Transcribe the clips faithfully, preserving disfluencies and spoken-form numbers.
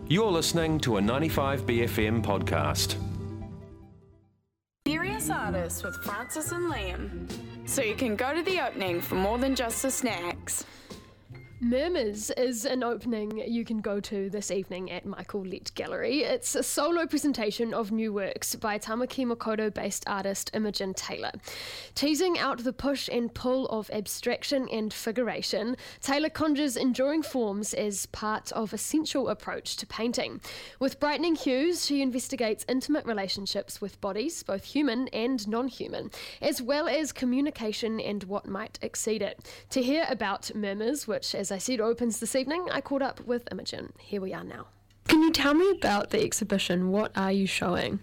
You're listening to a ninety-five B F M podcast. Serious Artists with Francis and Liam. So you can go to the opening for more than just the snacks. Murmurs is an opening you can go to this evening at Michael Lett Gallery. It's a solo presentation of new works by Tamaki Makaurau-based artist Imogen Taylor. Teasing out the push and pull of abstraction and figuration, Taylor conjures enduring forms as part of a sensual approach to painting. With brightening hues, she investigates intimate relationships with bodies, both human and non-human, as well as communication and what might exceed it. To hear about Murmurs, which, as I said, opens this evening, I caught up with Imogen. Here we are now. Can you tell me about the exhibition? What are you showing?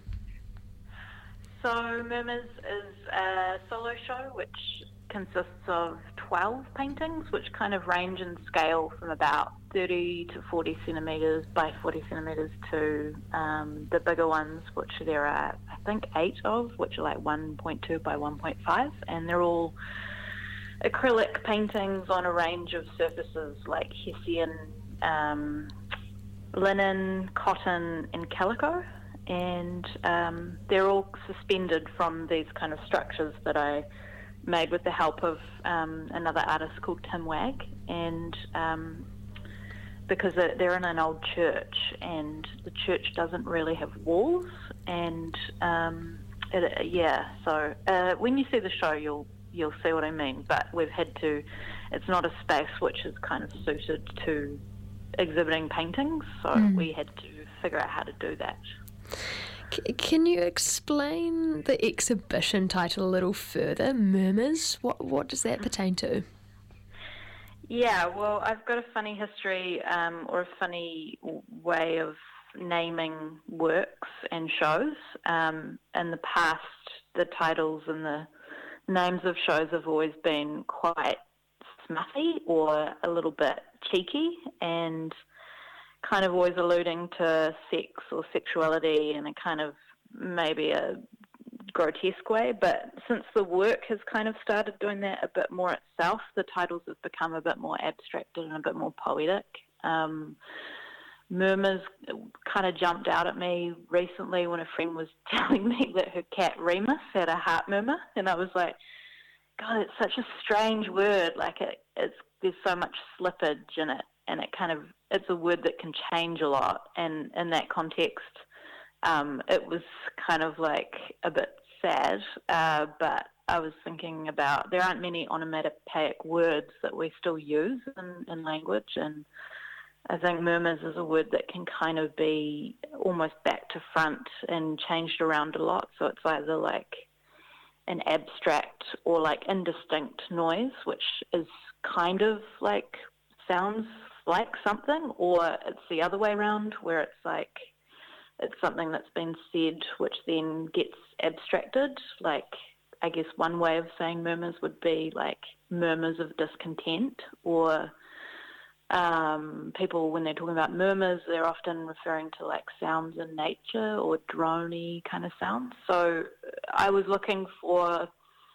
So Murmurs is a solo show which consists of twelve paintings, which kind of range in scale from about thirty to forty centimetres by forty centimetres to um, the bigger ones, which there are, I think, eight of, which are like one point two by one point five, and they're all acrylic paintings on a range of surfaces like Hessian, um, linen, cotton and calico, and um, they're all suspended from these kind of structures that I made with the help of um, another artist called Tim Wagg, and um, because they're in an old church and the church doesn't really have walls, and um, it, yeah, so uh, when you see the show you'll you'll see what I mean, but we've had to, it's not a space which is kind of suited to exhibiting paintings, so mm. we had to figure out how to do that. C- can you explain the exhibition title a little further, Murmurs? What, what does that pertain to? Yeah, well, I've got a funny history um, or a funny way of naming works and shows. Um, in the past, the titles and the names of shows have always been quite smutty or a little bit cheeky and kind of always alluding to sex or sexuality in a kind of maybe a grotesque way. But since the work has kind of started doing that a bit more itself, the titles have become a bit more abstracted and a bit more poetic. Um, Murmurs kind of jumped out at me recently when a friend was telling me that her cat Remus had a heart murmur, and I was like, God, it's such a strange word. Like it, it's there's so much slippage in it, and it kind of it's a word that can change a lot. And in that context, um, it was kind of like a bit sad. Uh, but I was thinking about there aren't many onomatopoeic words that we still use in, in language, and I think murmurs is a word that can kind of be almost back to front and changed around a lot. So it's either like an abstract or like indistinct noise, which is kind of like sounds like something, or it's the other way around where it's like it's something that's been said which then gets abstracted. Like I guess one way of saying murmurs would be like murmurs of discontent, or Um, people, when they're talking about murmurs, they're often referring to like sounds in nature or drony kind of sounds. So I was looking for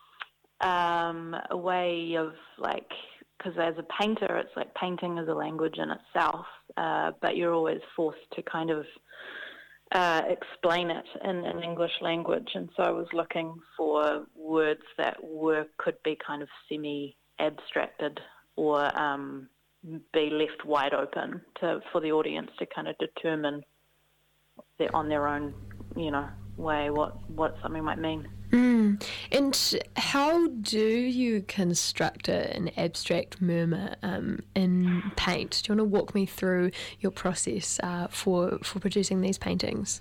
um, a way of like, because as a painter, it's like painting is a language in itself, uh, but you're always forced to kind of uh, explain it in an English language. And so I was looking for words that were could be kind of semi-abstracted or um, be left wide open to for the audience to kind of determine their, on their own, you know, way what, what something might mean. Mm. And how do you construct a, an abstract murmur um, in paint? Do you want to walk me through your process uh, for for producing these paintings?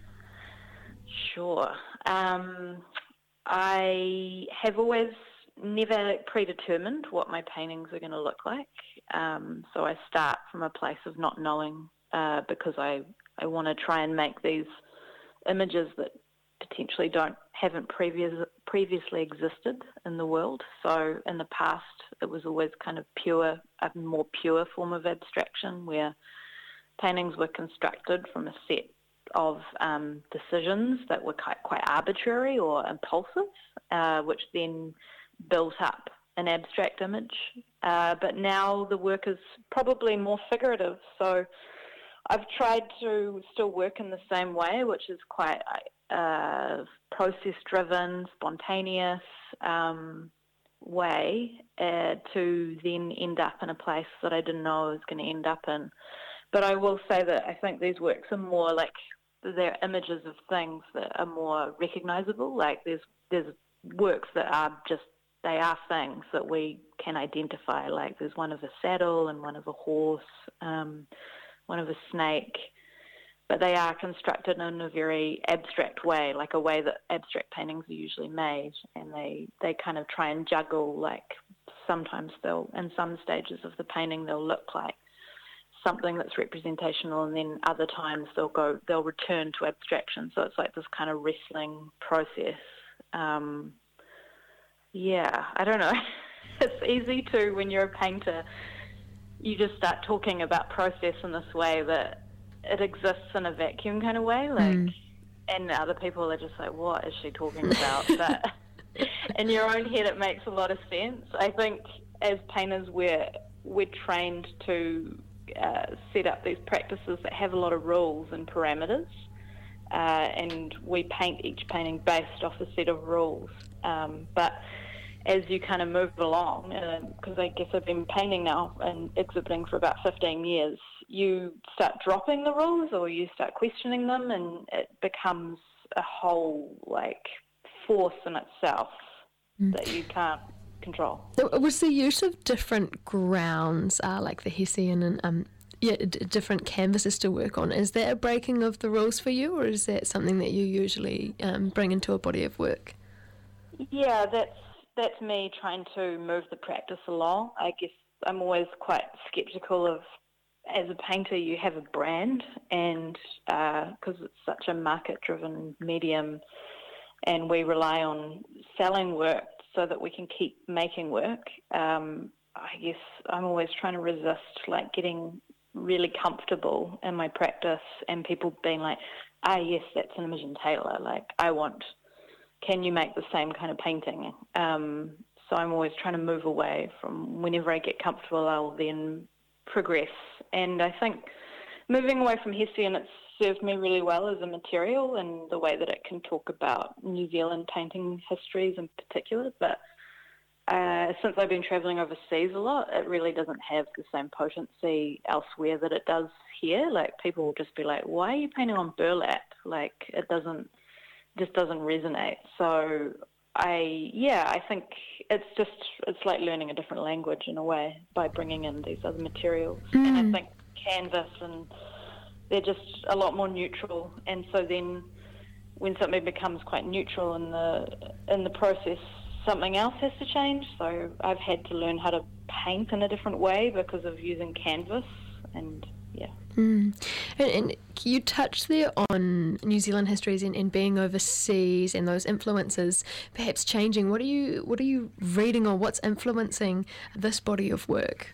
Sure. Um, I have always never predetermined what my paintings are going to look like. Um, so I start from a place of not knowing uh, because I, I want to try and make these images that potentially don't haven't previous, previously existed in the world. So in the past, it was always kind of pure, a more pure form of abstraction where paintings were constructed from a set of um, decisions that were quite, quite arbitrary or impulsive, uh, which then built up an abstract image. Uh, but now the work is probably more figurative. So I've tried to still work in the same way, which is quite uh, process-driven, spontaneous um, way uh, to then end up in a place that I didn't know I was going to end up in. But I will say that I think these works are more like they're images of things that are more recognisable. Like there's there's works that are just, they are things that we can identify. Like there's one of a saddle and one of a horse, um, one of a snake, but they are constructed in a very abstract way, like a way that abstract paintings are usually made, and they, they kind of try and juggle, like sometimes they'll, in some stages of the painting, they'll look like something that's representational, and then other times they'll go, they'll return to abstraction. So it's like this kind of wrestling process. Um, yeah, I don't know. It's easy to, when you're a painter, you just start talking about process in this way that it exists in a vacuum kind of way, like, mm. and other people are just like, what is she talking about? But in your own head, it makes a lot of sense. I think as painters, we're we're trained to uh, set up these practices that have a lot of rules and parameters, uh, and we paint each painting based off a set of rules. Um, but as you kind of move along, because uh, I guess I've been painting now and exhibiting for about fifteen years, you start dropping the rules or you start questioning them, and it becomes a whole like force in itself mm. that you can't control. Was the use of different grounds, uh, like the Hessian and um, yeah, d- different canvases to work on, is that a breaking of the rules for you, or is that something that you usually um, bring into a body of work? Yeah, that's That's me trying to move the practice along. I guess I'm always quite sceptical of, as a painter, you have a brand, and because uh, it's such a market-driven medium, and we rely on selling work so that we can keep making work, um, I guess I'm always trying to resist like getting really comfortable in my practice and people being like, ah, yes, that's an Imogen Taylor. Like, I want... can you make the same kind of painting? Um, so I'm always trying to move away from, whenever I get comfortable, I'll then progress. And I think moving away from Hessian, it's served me really well as a material and the way that it can talk about New Zealand painting histories in particular. But uh, since I've been travelling overseas a lot, it really doesn't have the same potency elsewhere that it does here. Like, people will just be like, why are you painting on burlap? Like, it doesn't... just doesn't resonate. So I, yeah, I think it's just, it's like learning a different language in a way by bringing in these other materials. Mm. And I think canvas, and they're just a lot more neutral. And so then when something becomes quite neutral in the, in the process, something else has to change. So I've had to learn how to paint in a different way because of using canvas, and yeah. Mm. And, and you touched there on New Zealand histories and, and being overseas and those influences perhaps changing. What are you what are you reading, or what's influencing this body of work?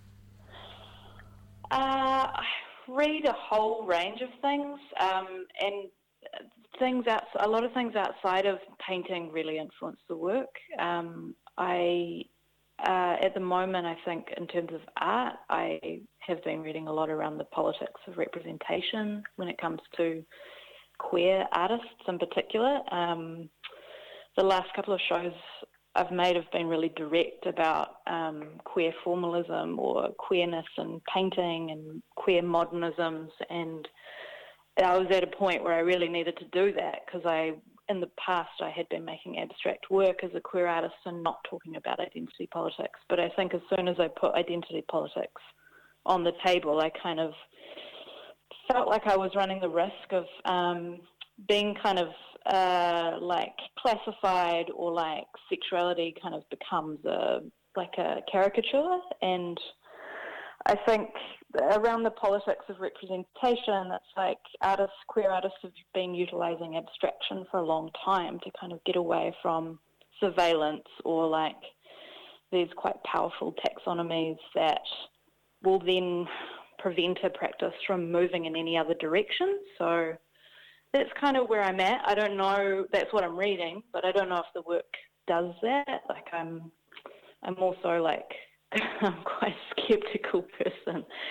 Uh, I read a whole range of things, um, and things out, a lot of things outside of painting really influence the work. Um, I Uh, at the moment, I think, in terms of art, I have been reading a lot around the politics of representation when it comes to queer artists in particular. Um, the last couple of shows I've made have been really direct about um, queer formalism or queerness in painting and queer modernisms, and I was at a point where I really needed to do that because I in the past, I had been making abstract work as a queer artist and not talking about identity politics. But I think as soon as I put identity politics on the table, I kind of felt like I was running the risk of um, being kind of uh, like classified, or like sexuality kind of becomes a like a caricature. And I think around the politics of representation, it's like artists, queer artists have been utilising abstraction for a long time to kind of get away from surveillance, or like these quite powerful taxonomies that will then prevent a practice from moving in any other direction. So that's kind of where I'm at. I don't know, that's what I'm reading, but I don't know if the work does that. Like I'm, I'm also like, I'm quite a sceptical person,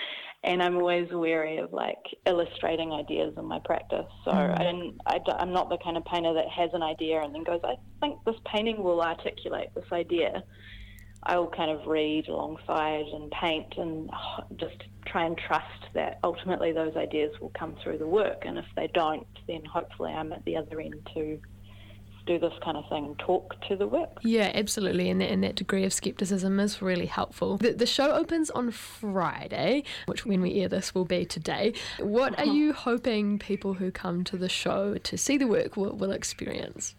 and I'm always wary of like illustrating ideas in my practice. So mm. I didn't, I, I'm not the kind of painter that has an idea and then goes, I think this painting will articulate this idea. I will kind of read alongside and paint and just try and trust that ultimately those ideas will come through the work. And if they don't, then hopefully I'm at the other end to do this kind of thing and talk to the work. Yeah, absolutely, and that, and that degree of scepticism is really helpful. The, the show opens on Friday, which when we air this will be today. What are you hoping people who come to the show to see the work will, will experience?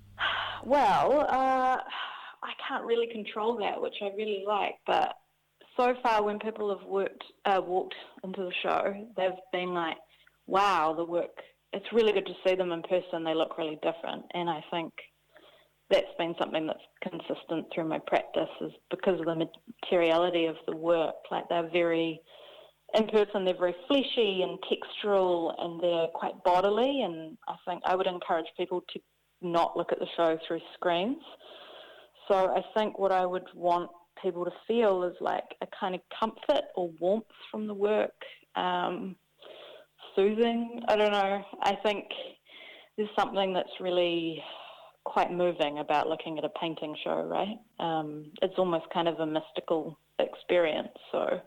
Well, uh, I can't really control that, which I really like, but so far when people have worked, uh, walked into the show, they've been like, wow, the work, it's really good to see them in person. They look really different. And I think that's been something that's consistent through my practice, is because of the materiality of the work. Like, they're very, in person, they're very fleshy and textural, and they're quite bodily. And I think I would encourage people to not look at the show through screens. So I think what I would want people to feel is like a kind of comfort or warmth from the work. Um, soothing, I don't know. I think there's something that's really quite moving about looking at a painting show, right? Um, it's almost kind of a mystical experience. So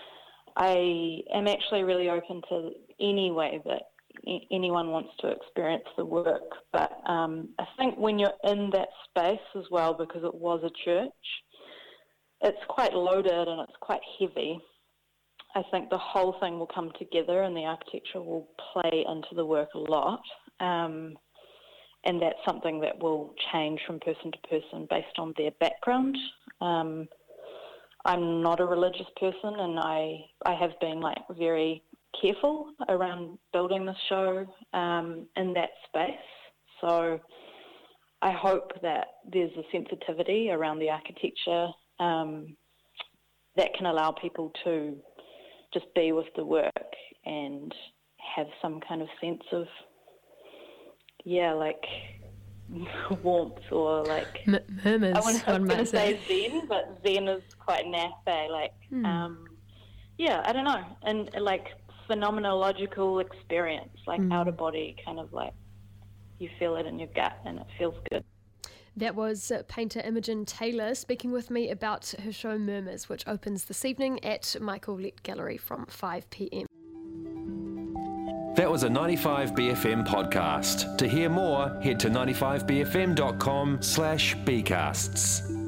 I am actually really open to any way that e- anyone wants to experience the work. But um, I think when you're in that space as well, because it was a church, it's quite loaded and it's quite heavy. I think the whole thing will come together and the architecture will play into the work a lot. Um, and that's something that will change from person to person based on their background. Um, I'm not a religious person, and I, I have been like very careful around building this show um, in that space. So I hope that there's a sensitivity around the architecture um, that can allow people to just be with the work and have some kind of sense of, yeah, like warmth or like... M- murmurs, I was going to say say. zen, but zen is quite naff, eh? Like, mm. um, yeah, I don't know. And like phenomenological experience, like mm. outer body, kind of like you feel it in your gut and it feels good. That was painter Imogen Taylor speaking with me about her show Murmurs, which opens this evening at Michael Lett Gallery from five p.m. That was a ninety-five B F M podcast. To hear more, head to ninety-five b f m dot com slash bcasts.